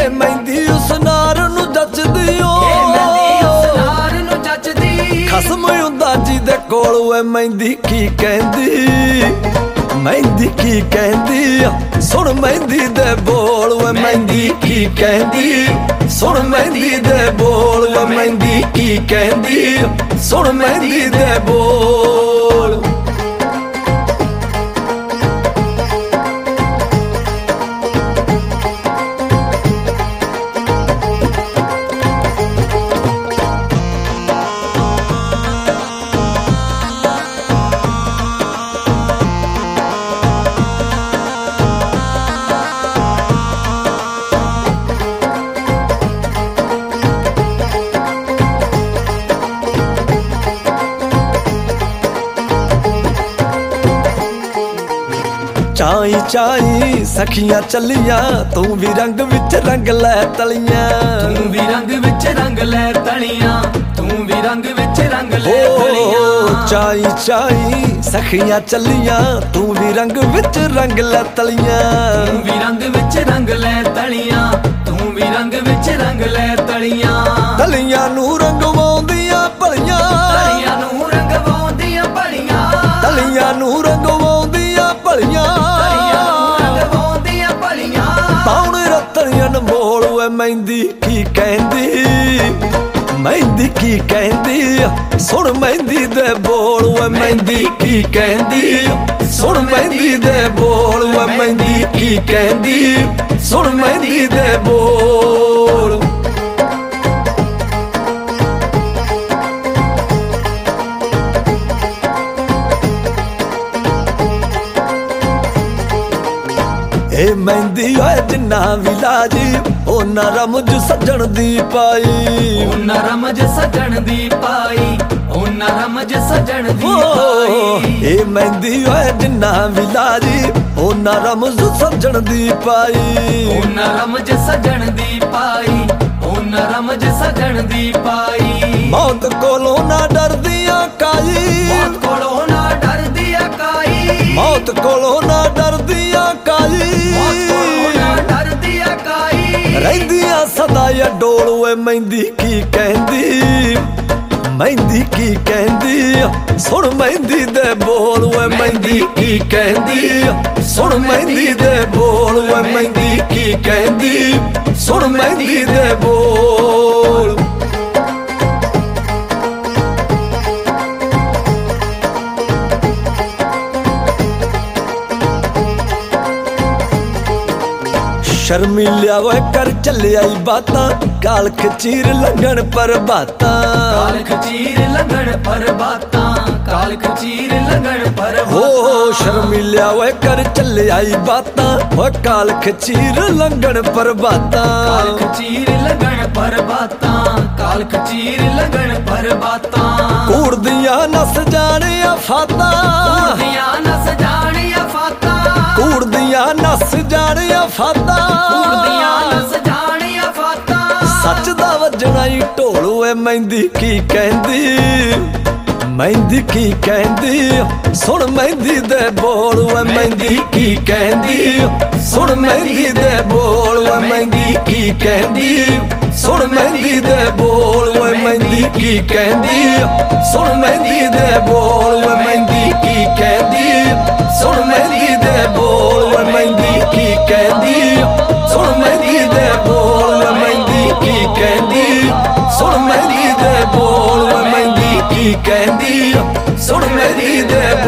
ਇਹ ਮਹਿੰਦੀ ਉਸ ਨਾਰ ਨੂੰ ਜੱਚਦੀ ਓ ਖਸਮ ਹੁੰਦਾ ਜਿਹਦੇ ਕੋਲ ਓਏ ਮਹਿੰਦੀ ਕੀ ਕਹਿੰਦੀ ਮਹਿੰਦੀ ਕੀ ਕਹਿੰਦੀ ਸੁਣ ਮਹਿੰਦੀ ਦੇ ਬੋਲ ਓਏ ਮਹਿੰਦੀ ਕੀ ਕਹਿੰਦੀ ਸੁਣ ਮਹਿੰਦੀ ਦੇ ਬੋਲ ਓਏ ਮਹਿੰਦੀ ਕੀ ਕਹਿੰਦੀ ਸੁਣ ਮਹਿੰਦੀ ਦੇ ਬੋਲ ਚਾਈ ਚਾਈ ਸਖੀਆਂ ਚੱਲੀਆਂ ਤੂੰ ਵੀ ਰੰਗ ਵਿੱਚ ਰੰਗ ਲੈ ਤਲੀਆਂ ਤੂੰ ਵੀ ਰੰਗ ਵਿੱਚ ਰੰਗ ਲੈ ਤਲੀਆਂ ਤੂੰ ਵੀ ਰੰਗ ਵਿੱਚ ਰੰਗ ਲੈ ਤਲੀਆਂ ਚਾਈ ਚਾਈ ਸਖੀਆਂ ਚੱਲੀਆਂ ਤੂੰ ਵੀ ਰੰਗ ਵਿੱਚ ਰੰਗ ਲੈ ਤਲੀਆਂ ਤੂੰ ਵੀ ਰੰਗ ਵਿੱਚ ਰੰਗ ਲੈ ਤਲੀਆਂ ਤੂੰ ਵੀ ਰੰਗ ਵਿੱਚ ਰੰਗ ਲੈ ਤਲੀਆਂ ਤਲੀਆਂ ਨੂੰ ਰੰਗਵਾਉਂਦੀਆਂ ਭਲੀਆਂ ਤਲੀਆਂ ਨੂੰ ਰੰਗਵਾਉਂਦੀਆਂ ਭਲੀਆਂ ਤਲੀਆਂ ਨੂੰ ਰੰਗਵਾਉਂਦੀਆਂ ਭਲੀਆਂ ਪਾਉਣ ਰਤਨੀਆਂ ਬੋਲ ਓਏ ਮਹਿੰਦੀ ਕੀ ਕਹਿੰਦੀ ਮਹਿੰਦੀ ਕੀ ਕਹਿੰਦੀ ਸੁਣ ਮਹਿੰਦੀ ਦੇ ਬੋਲ ਓਏ ਮਹਿੰਦੀ ਕੀ ਕਹਿੰਦੀ ਸੁਣ ਮਹਿੰਦੀ ਦੇ ਬੋਲ ਓਏ ਮਹਿੰਦੀ ਕੀ ਕਹਿੰਦੀ ਸੁਣ ਮਹਿੰਦੀ ਦੇ ਬੋਲ ਇਹ ਮਹਿੰਦੀ ਓਏ ਜਿੰਨਾ ਵੀ ਲਾਜੀ ਉਹਨਾਂ ਰਮਜ ਸੱਜਣ ਦੀ ਪਾਈ ਉਹਨਾਂ ਰਮਜ ਸੱਜਣ ਦੀ ਪਾਈ ਉਹਨਾਂ ਰਮਜ ਸੱਜਣ ਦੀ ਪਾਈ ਇਹ ਮਹਿੰਦੀ ਓਏ ਜਿੰਨਾ ਵੀ ਲਾਜੀ ਉਹਨਾਂ ਰਮਜ ਸੱਜਣ ਦੀ ਪਾਈ ਉਹਨਾਂ ਰਮਜ ਸੱਜਣ ਦੀ ਪਾਈ ਉਹਨਾਂ ਰਮਜ ਸੱਜਣ ਦੀ ਪਾਈ ਮੌਤ ਕੋਲੋਂ ਨਾ ਡਰਦੀਆਂ ਕਾਈ ਮੌਤ ਕੋਲੋਂ ਨਾ ਡਰਦੀਆਂ ਕਾਈ ਮੌਤ ਕੋਲੋਂ ਨਾ ਡਰਦੀਆਂ ਕਾਈ ਰਹਿੰਦੀਆਂ ਸਦਾ ਡੋਲ ਓਏ ਮਹਿੰਦੀ ਕੀ ਕਹਿੰਦੀ ਮਹਿੰਦੀ ਕੀ ਕਹਿੰਦੀ ਸੁਣ ਮਹਿੰਦੀ ਦੇ ਬੋਲ ਓਏ ਮਹਿੰਦੀ ਕੀ ਕਹਿੰਦੀ ਸੁਣ ਮਹਿੰਦੀ ਦੇ ਬੋਲ ਓਏ ਮਹਿੰਦੀ ਕੀ ਕਹਿੰਦੀ ਸੁਣ ਮਹਿੰਦੀ ਦੇ ਬੋਲ ਸ਼ਰਮੀਲਿਆ ਓਏ ਕਰ ਚੱਲਿਆ ਈ ਬਾਤਾਂ ਕਾਲ ਖਚੀਰ ਲੰਘਣ ਪਰ ਬਾਤਾਂ ਕਾਲ ਖਚੀਰ ਲੰਘਣ ਪਰ ਬਾਤਾਂ ਕਾਲ ਖਚੀਰ ਲੰਘਣ ਪਰ ਹੋ ਸ਼ਰਮੀਲਿਆ ਓਏ ਕਰ ਚੱਲਿਆ ਈ ਬਾਤਾਂ ਓਏ ਕਾਲ ਖਚੀਰ ਲੰਘਣ ਪਰ ਬਾਤਾਂ ਕਾਲ ਖਚੀਰ ਲੰਘਣ ਪਰ ਬਾਤਾਂ ਕਾਲ ਖਚੀਰ ਲੰਘਣ ਪਰ ਬਾਤਾਂ ਕੂੜਦੀਆਂ ਨਸ ਜਾਣਿਆ ਫਾਤਾਂ ਕੂੜਦੀਆਂ ਨਸ ਜਾਣਿਆ ਫਾਤਾਂ ਕੂੜਦੀਆਂ ਨਸ ਜਾਣਿਆ ਫਾਤਾਂ ਸੱਚ ਦਾ ਵੱਜਣਾ ਈ ਢੋਲ ਓਏ ਮਹਿੰਦੀ ਕੀ ਕਹਿੰਦੀ ਮਹਿੰਦੀ ਕੀ ਕਹਿੰਦੀ ਸੁਣ ਮਹਿੰਦੀ ਦੇ ਬੋਲ ਓਏ ਮਹਿੰਦੀ ਕੀ ਕਹਿੰਦੀ ਸੁਣ ਮਹਿੰਦੀ ਦੇ ਬੋਲ ਓਏ ਮਹਿੰਦੀ ਕੀ ਕਹਿੰਦੀ ਸੁਣ ਮਹਿੰਦੀ ਦੇ ਬੋਲ ਓਏ ਮਹਿੰਦੀ ਕੀ ਕਹਿੰਦੀ ਸੁਣ ਮਹਿੰਦੀ ਦੇ ਬੋਲ ਓਏ ਮਹਿੰਦੀ ਕੀ ਕਹਿੰਦੀ ਸੁਣ ਮਹਿੰਦੀ ਦੇ ਬੋਲ ਓਏ ਮਹਿੰਦੀ ਕੀ ਕਹਿੰਦੀ ਸੁਣ ਮਹਿੰਦੀ ਦੇ ਬੋਲ ਓਏ ਮਹਿੰਦੀ ਕੀ ਕਹਿੰਦੀ ਸੁਣ ਮਹਿੰਦੀ ਦੇ ਬੋਲ ਓਏ ਮਹਿੰਦੀ ਕੀ ਕਹਿੰਦੀ ਸੁਣ ਮਹਿੰਦੀ ਦੇ